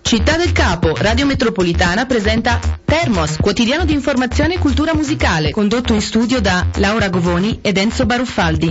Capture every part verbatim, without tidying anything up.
Città del Capo, Radio Metropolitana presenta Termos, quotidiano di informazione e cultura musicale, condotto in studio da Laura Govoni ed Enzo Baruffaldi.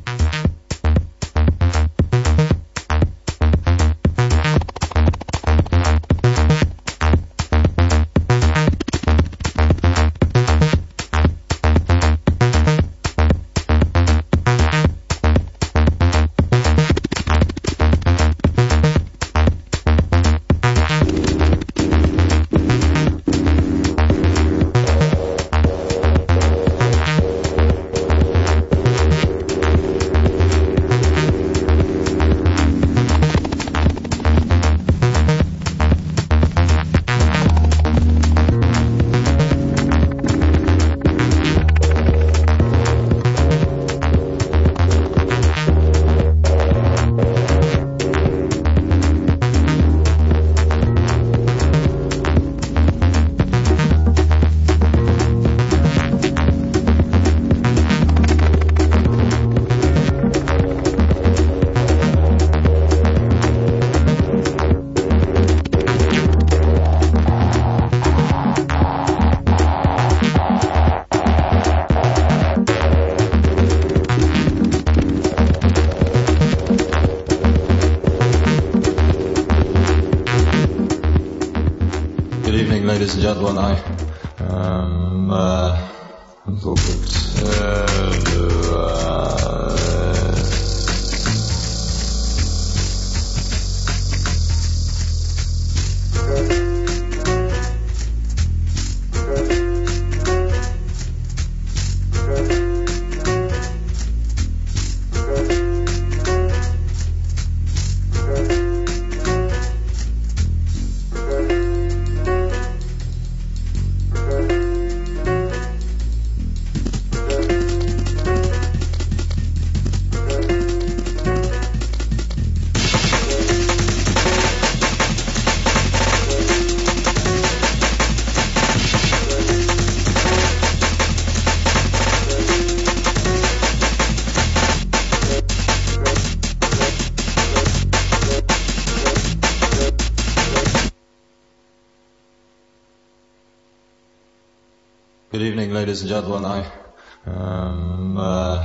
Ladies and gentlemen, I um, uh, Good evening, ladies and gentlemen. I um, uh,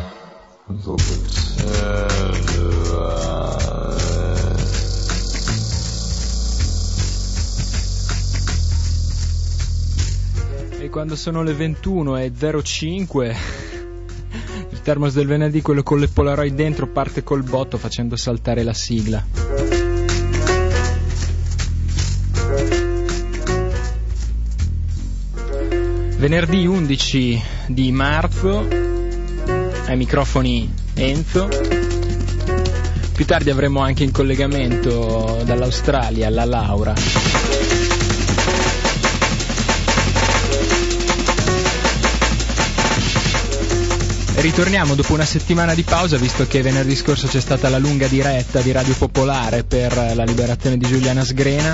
E quando sono le ventuno e zero cinque il Termos del venerdì, quello con le Polaroid dentro, parte col botto facendo saltare la sigla. Venerdì undici di marzo, ai microfoni Enzo. Più tardi avremo anche in collegamento dall'Australia la Laura. Ritorniamo dopo una settimana di pausa, visto che venerdì scorso c'è stata la lunga diretta di Radio Popolare per la liberazione di Giuliana Sgrena.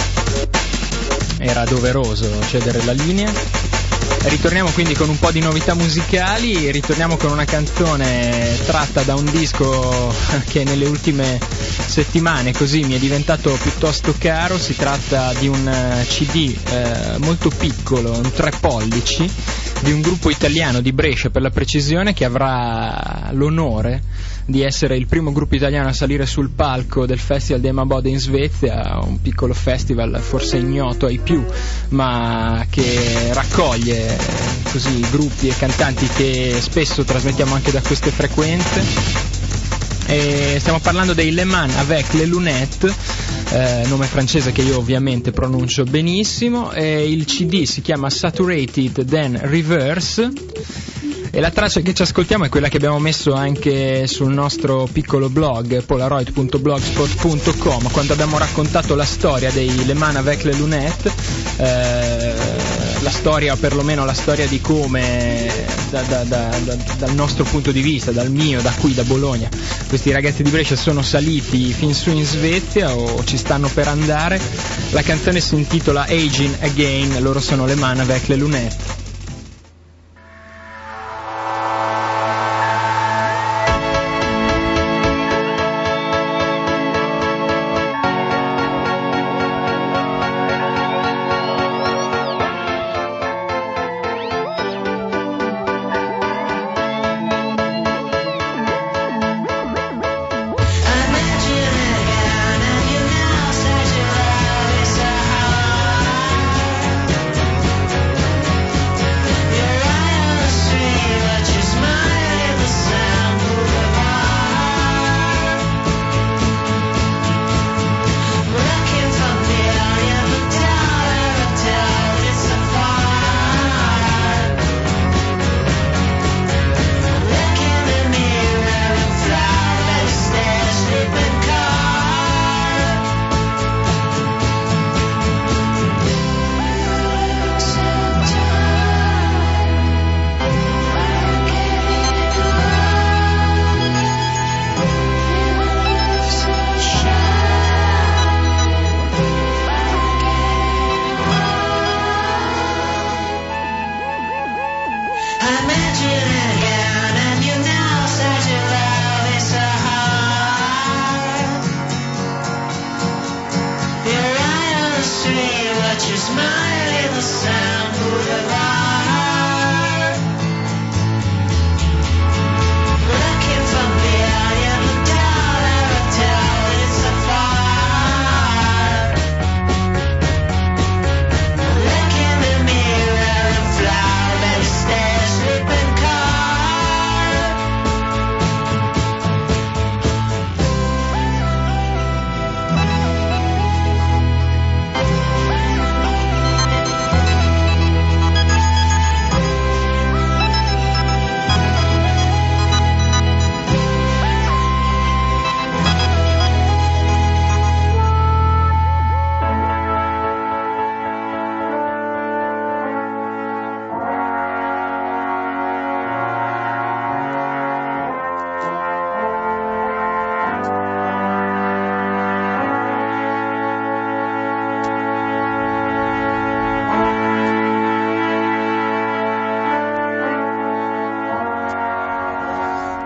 Era doveroso cedere la linea. Ritorniamo quindi con un po' di novità musicali, ritorniamo con una canzone tratta da un disco che nelle ultime settimane così mi è diventato piuttosto caro. Si tratta di un C D eh, molto piccolo, un tre pollici, di un gruppo italiano di Brescia per la precisione, che avrà l'onore di essere il primo gruppo italiano a salire sul palco del Festival dei Mabode in Svezia, un piccolo festival forse ignoto ai più, ma che raccoglie così gruppi e cantanti che spesso trasmettiamo anche da queste frequenze. E stiamo parlando dei Le Mans avec les Lunettes, eh, nome francese che io ovviamente pronuncio benissimo, e il C D si chiama Saturated Then Reverse. E la traccia che ci ascoltiamo è quella che abbiamo messo anche sul nostro piccolo blog polaroid punto blogspot punto com, quando abbiamo raccontato la storia dei Le Mans avec les Lunettes, eh, la storia, o perlomeno la storia di come da, da, da, da, dal nostro punto di vista, dal mio, da qui, da Bologna, questi ragazzi di Brescia sono saliti fin su in Svezia o ci stanno per andare. La canzone si intitola Aging Again, loro sono Le Mans avec les Lunettes.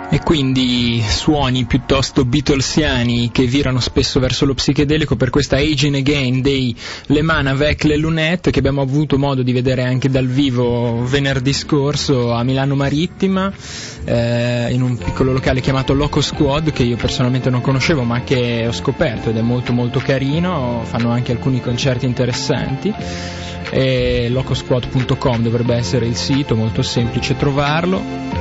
E quindi suoni piuttosto beatlesiani che virano spesso verso lo psichedelico per questa Aging Again dei Les Mains avec les Lunettes, che abbiamo avuto modo di vedere anche dal vivo venerdì scorso a Milano Marittima, eh, in un piccolo locale chiamato Loco Squad, che io personalmente non conoscevo ma che ho scoperto ed è molto molto carino. Fanno anche alcuni concerti interessanti e locosquad punto com dovrebbe essere il sito, molto semplice trovarlo.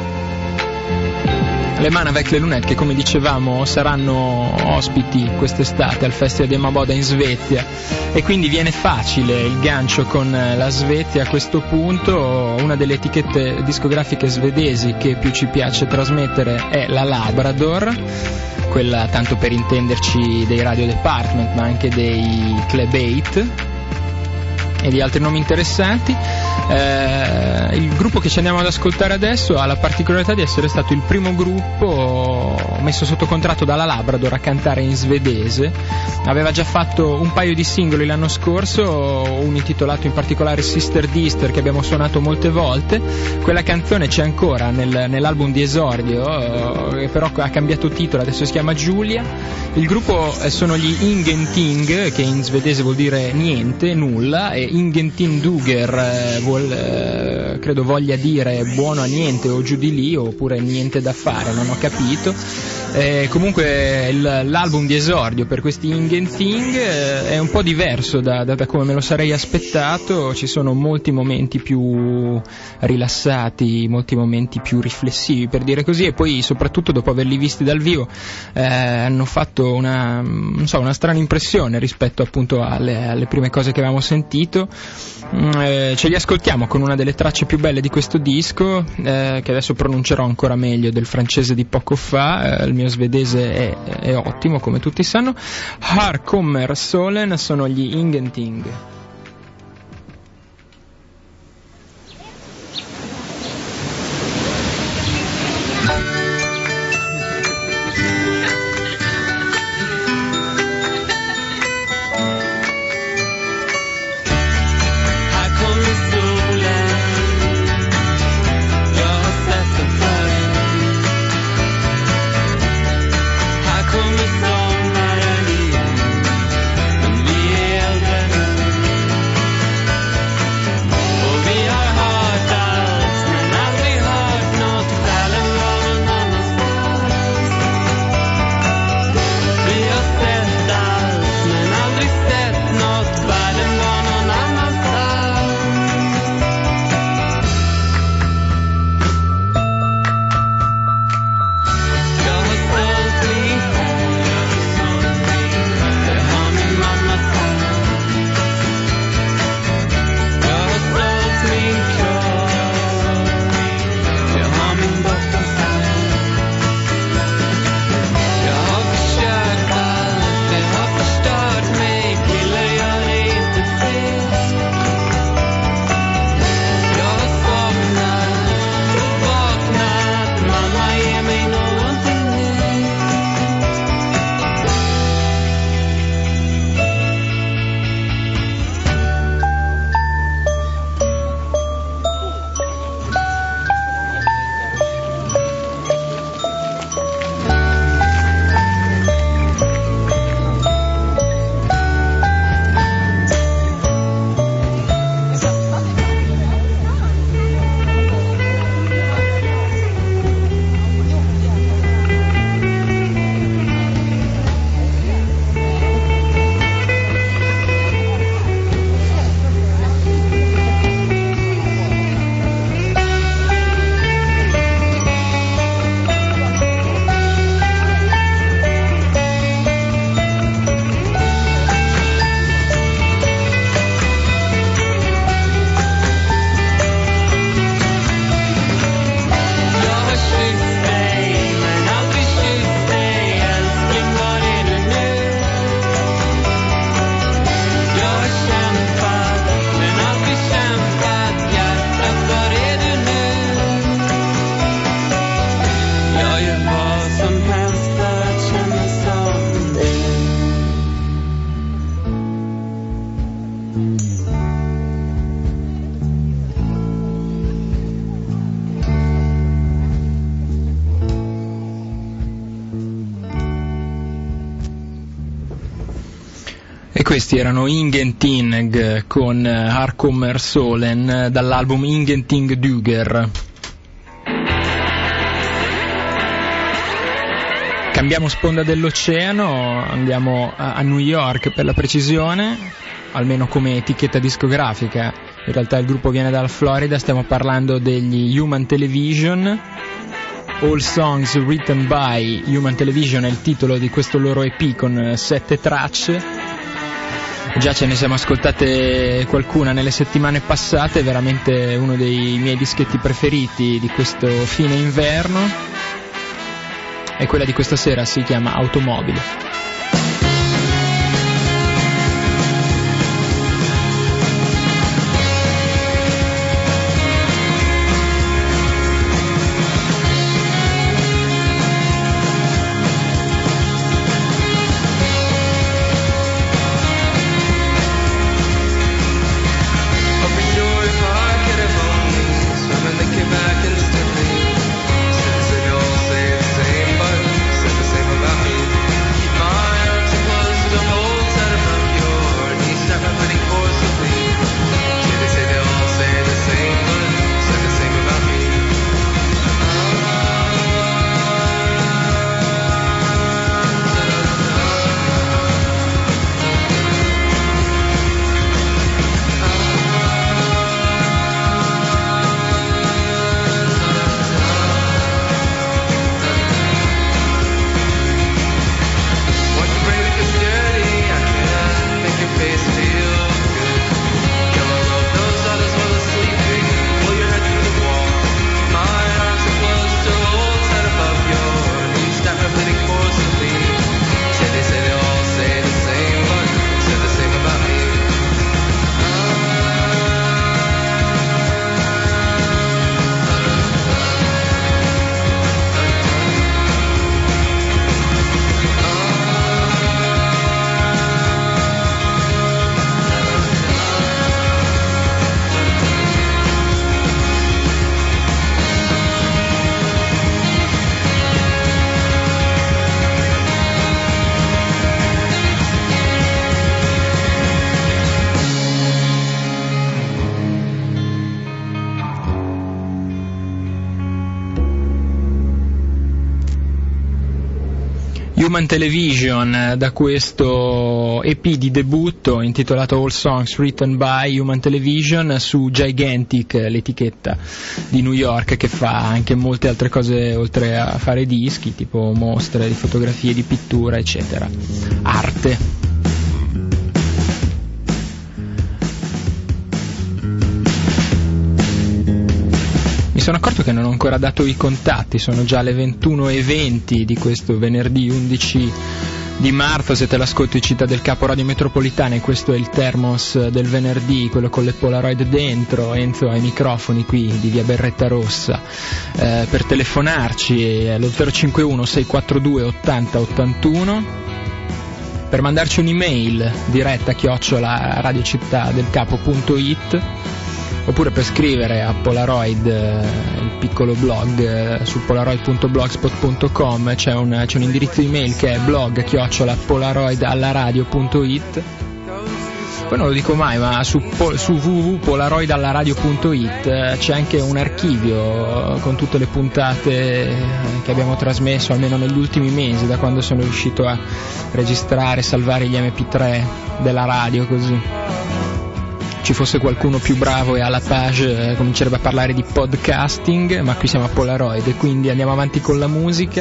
Les Mains avec les Lunettes, che come dicevamo saranno ospiti quest'estate al Festival di Maboda in Svezia, e quindi viene facile il gancio con la Svezia a questo punto. Una delle etichette discografiche svedesi che più ci piace trasmettere è la Labrador, quella, tanto per intenderci, dei Radio Department ma anche dei Club otto e di altri nomi interessanti. Eh, il gruppo che ci andiamo ad ascoltare adesso ha la particolarità di essere stato il primo gruppo messo sotto contratto dalla Labrador a cantare in svedese. Aveva già fatto un paio di singoli l'anno scorso, un intitolato in particolare Sister Dister che abbiamo suonato molte volte. Quella canzone c'è ancora nel, nell'album di esordio, eh, però ha cambiato titolo, adesso si chiama Giulia. Il gruppo eh, sono gli Ingenting, che in svedese vuol dire niente, nulla, e Ingenting Duger eh, vuol Eh, credo voglia dire buono a niente o giù di lì, oppure niente da fare, non ho capito. Eh, comunque il, l'album di esordio per questi Ingenting eh, è un po' diverso da, da, da come me lo sarei aspettato. Ci sono molti momenti più rilassati, molti momenti più riflessivi, per dire così, e poi soprattutto dopo averli visti dal vivo eh, hanno fatto una, non so, una strana impressione rispetto appunto alle, alle prime cose che avevamo sentito. Eh, ce li ascoltiamo con una delle tracce più belle di questo disco, eh, che adesso pronuncerò ancora meglio del francese di poco fa. Eh, il mio svedese è, è ottimo, come tutti sanno. Har kommer solen sono gli Ingenting. Come sommar en igen, men vi är äldre nu. Questi erano Ingenting con Harkommer Solen dall'album Ingenting Duger. Cambiamo sponda dell'oceano, andiamo a New York per la precisione, almeno come etichetta discografica. In realtà il gruppo viene dalla Florida, stiamo parlando degli Human Television. All Songs Written by Human Television è il titolo di questo loro E P con sette tracce. Già ce ne siamo ascoltate qualcuna nelle settimane passate, è veramente uno dei miei dischetti preferiti di questo fine inverno, e quella di questa sera si chiama Automobile. Human Television, da questo E P di debutto intitolato All Songs Written by Human Television su Gigantic, l'etichetta di New York che fa anche molte altre cose oltre a fare dischi, tipo mostre di fotografie, di pittura, eccetera. Arte. Mi sono accorto che non ho ancora dato i contatti, sono già le ventuno e venti di questo venerdì undici di marzo, siete all'ascolto di Città del Capo Radio Metropolitana e questo è il Termos del venerdì, quello con le Polaroid dentro. Enzo ai microfoni qui di via Berretta Rossa. Eh, per telefonarci allo zero cinque uno sei quattro due ottanta ottantuno, per mandarci un'email diretta chiocciola radiocittadelcapo.it, oppure per scrivere a Polaroid, eh, il piccolo blog eh, su polaroid punto blogspot punto com, c'è un, c'è un indirizzo email che è blog chiocciola polaroidallaradio punto it. Poi non lo dico mai, ma su, su w w w punto polaroidallaradio punto it eh, c'è anche un archivio con tutte le puntate che abbiamo trasmesso almeno negli ultimi mesi, da quando sono riuscito a registrare e salvare gli emme pi tre della radio, così ci fosse qualcuno più bravo e alla page eh, comincerebbe a parlare di podcasting, ma qui siamo a Polaroid e quindi andiamo avanti con la musica.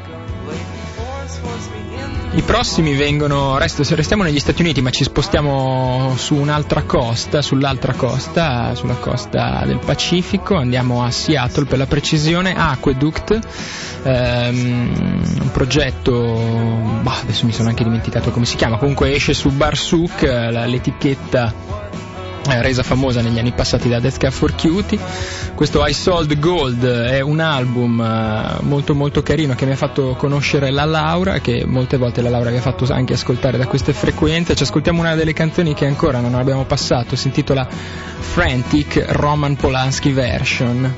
I prossimi vengono, resto, restiamo negli Stati Uniti, ma ci spostiamo su un'altra costa, sull'altra costa, sulla costa del Pacifico, andiamo a Seattle per la precisione, Aqueduct, ehm, un progetto, bah, adesso mi sono anche dimenticato come si chiama, comunque esce su Barsuk, l'etichetta resa famosa negli anni passati da Death Cab for Cutie. Questo I Sold Gold è un album molto molto carino che mi ha fatto conoscere la Laura, che molte volte la Laura vi ha fatto anche ascoltare da queste frequenze. Ci ascoltiamo una delle canzoni che ancora non abbiamo passato, si intitola Frantic Roman Polanski Version.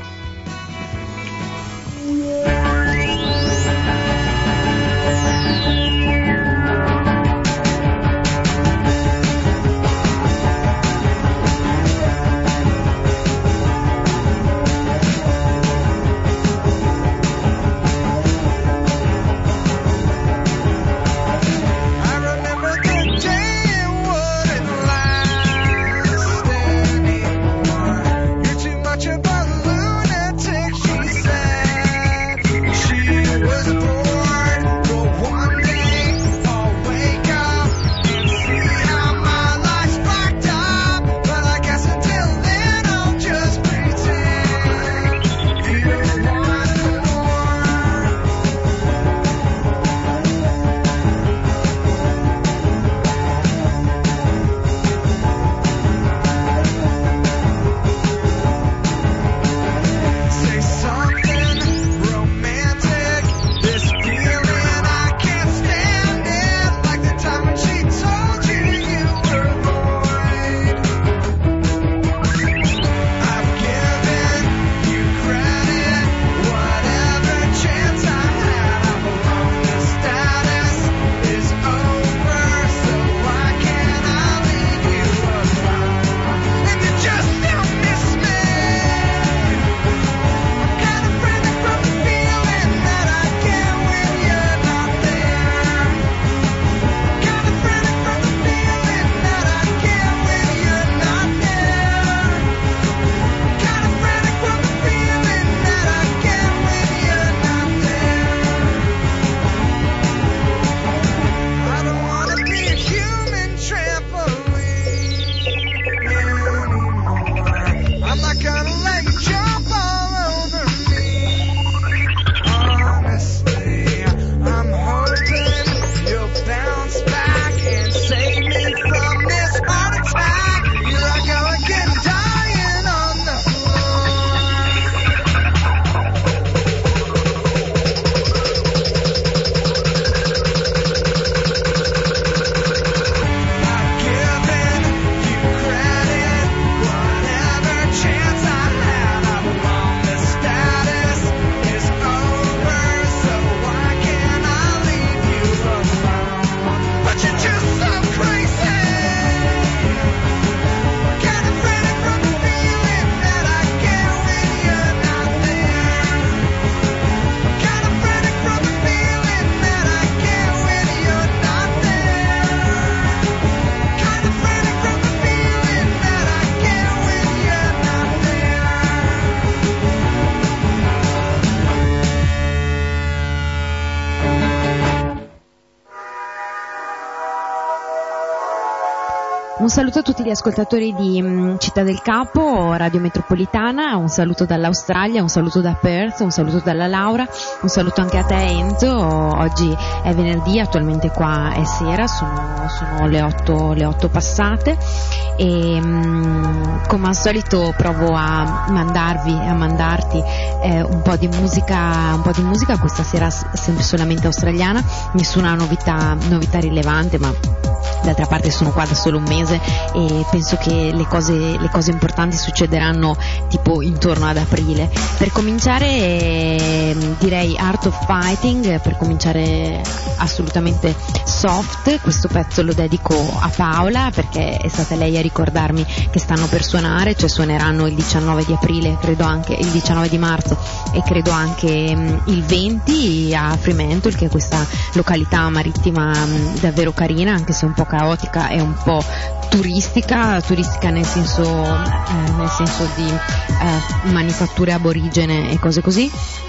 Un saluto a tutti gli ascoltatori di um, Città del Capo, Radio Metropolitana, un saluto dall'Australia, un saluto da Perth, un saluto dalla Laura, un saluto anche a te Enzo. Oggi è venerdì, attualmente qua è sera, sono, sono le otto, le otto passate e um, come al solito provo a mandarvi, a mandarti eh, un po' di musica, un po' di musica questa sera sempre solamente australiana, nessuna novità, novità rilevante, ma d'altra parte sono qua da solo un mese e penso che le cose, le cose importanti succederanno tipo intorno ad aprile. Per cominciare eh, direi Art of Fighting, per cominciare assolutamente soft. Questo pezzo lo dedico a Paola perché è stata lei a ricordarmi che stanno per suonare, cioè suoneranno il diciannove di aprile, credo anche il diciannove di marzo e credo anche mh, il venti a Fremantle, che è questa località marittima mh, davvero carina, anche se un po' caotica e un po' turistica, turistica nel senso, eh, nel senso di eh, manifatture aborigene e cose così.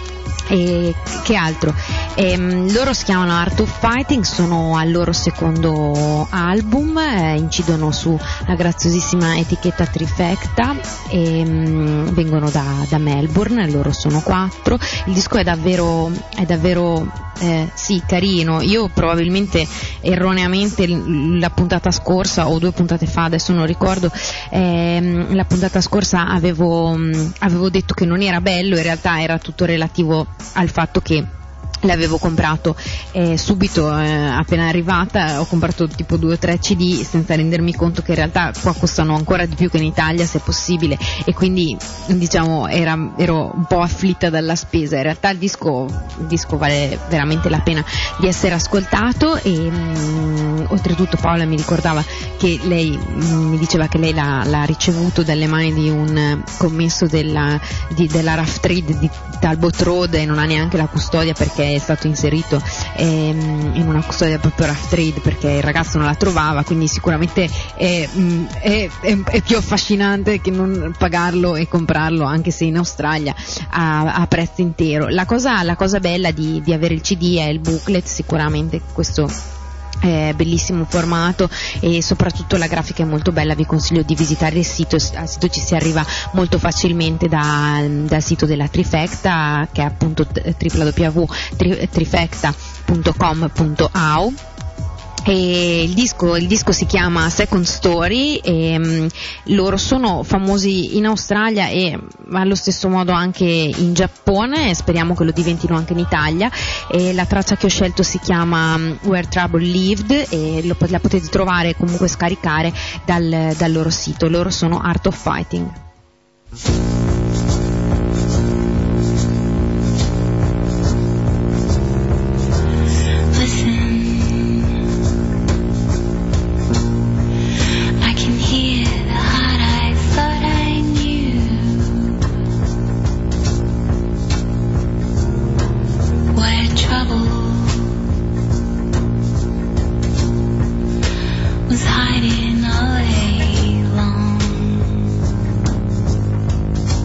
E che altro? Ehm, loro si chiamano Art of Fighting, sono al loro secondo album, eh, incidono sulla graziosissima etichetta Trifecta e mh, vengono da, da Melbourne, loro sono quattro. Il disco è davvero, è davvero eh, sì, carino. Io probabilmente erroneamente la puntata scorsa o due puntate fa, adesso non ricordo, ehm, la puntata scorsa avevo, mh, avevo detto che non era bello, in realtà era tutto relativo al fatto che l'avevo comprato eh, subito eh, appena arrivata, ho comprato tipo due o tre C D senza rendermi conto che in realtà qua costano ancora di più che in Italia se possibile, e quindi diciamo era, ero un po' afflitta dalla spesa. In realtà il disco, il disco vale veramente la pena di essere ascoltato e mh, oltretutto Paola mi ricordava che lei mh, mi diceva che lei l'ha, l'ha ricevuto dalle mani di un commesso della, di, della Rough Trade di Talbot Road e non ha neanche la custodia perché è stato inserito ehm, in una custodia proprio Rough Trade perché il ragazzo non la trovava, quindi sicuramente è, è, è, è più affascinante che non pagarlo e comprarlo anche se in Australia a, a prezzo intero. La cosa, la cosa bella di, di avere il C D è il booklet, sicuramente questo è bellissimo formato e soprattutto la grafica è molto bella. Vi consiglio di visitare il sito, al sito ci si arriva molto facilmente da, dal sito della Trifecta, che è appunto w w w punto trifecta punto com punto a u. E il disco, il disco si chiama Second Story e um, loro sono famosi in Australia e allo stesso modo anche in Giappone, e speriamo che lo diventino anche in Italia. E la traccia che ho scelto si chiama um, Where Trouble Lived e lo, la potete trovare e comunque scaricare dal, dal loro sito. Loro sono Art of Fighting. Hiding away long.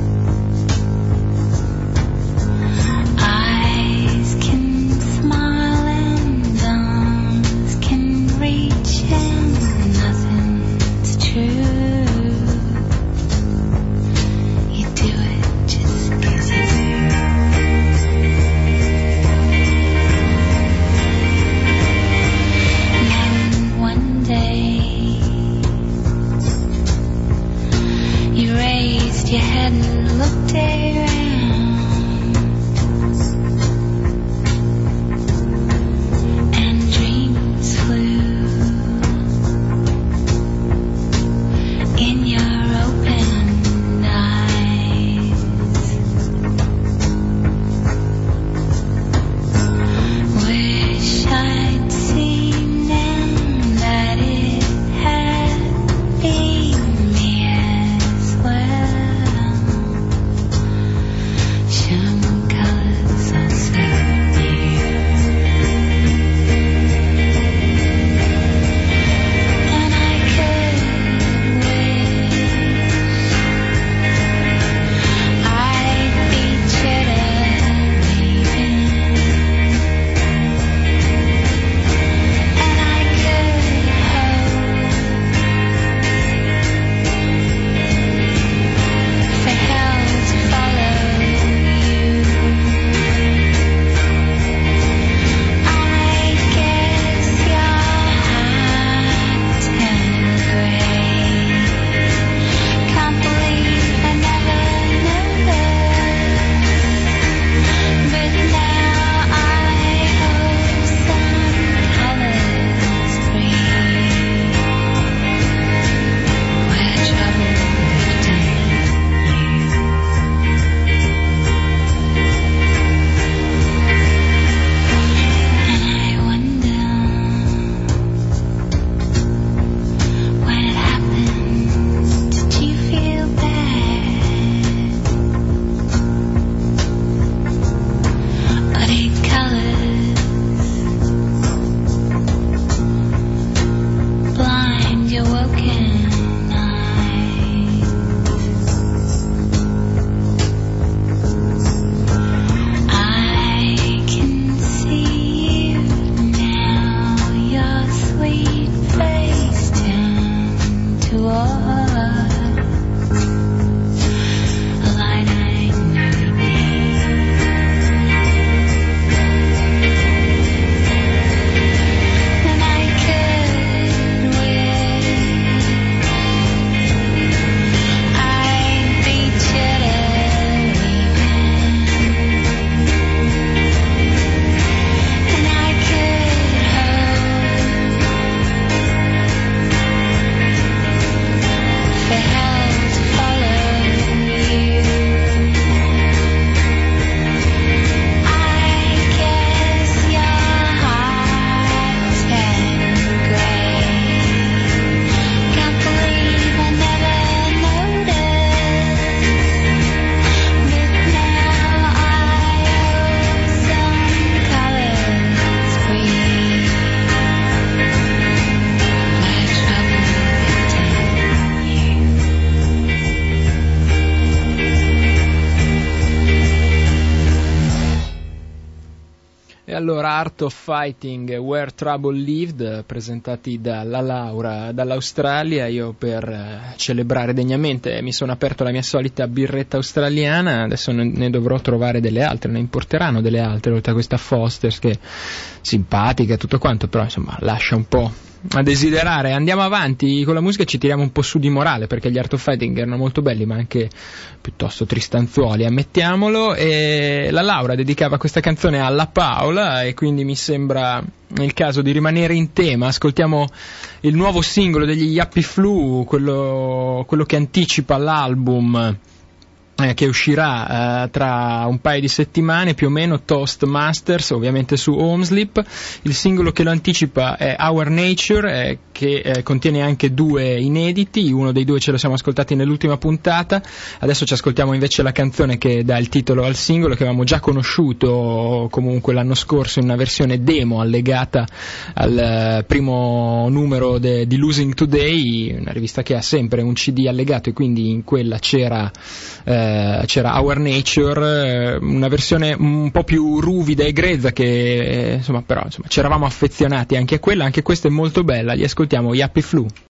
allora Art of Fighting, Where Trouble Lived, presentati dalla Laura dall'Australia. Io per eh, celebrare degnamente mi sono aperto la mia solita birretta australiana, adesso ne, ne dovrò trovare delle altre, ne importeranno delle altre oltre a questa Foster's che è simpatica e tutto quanto, però insomma lascia un po' a desiderare. Andiamo avanti con la musica e ci tiriamo un po' su di morale, perché gli Art of Fighting erano molto belli ma anche piuttosto tristanzuoli, ammettiamolo, e la Laura dedicava questa canzone alla Paola e quindi mi sembra il caso di rimanere in tema. Ascoltiamo il nuovo singolo degli Yappy Flu, quello, quello che anticipa l'album Eh, che uscirà eh, tra un paio di settimane più o meno, Toastmasters, ovviamente su Homeslip. Il singolo che lo anticipa è Our Nature, eh, che eh, contiene anche due inediti, uno dei due ce lo siamo ascoltati nell'ultima puntata, adesso ci ascoltiamo invece la canzone che dà il titolo al singolo, che avevamo già conosciuto comunque l'anno scorso in una versione demo allegata al eh, primo numero de- di Losing Today, una rivista che ha sempre un C D allegato, e quindi in quella c'era eh, c'era Our Nature, una versione un po' più ruvida e grezza che insomma, però insomma ci eravamo affezionati anche a quella. Anche questa è molto bella, li ascoltiamo, Yappy Flu.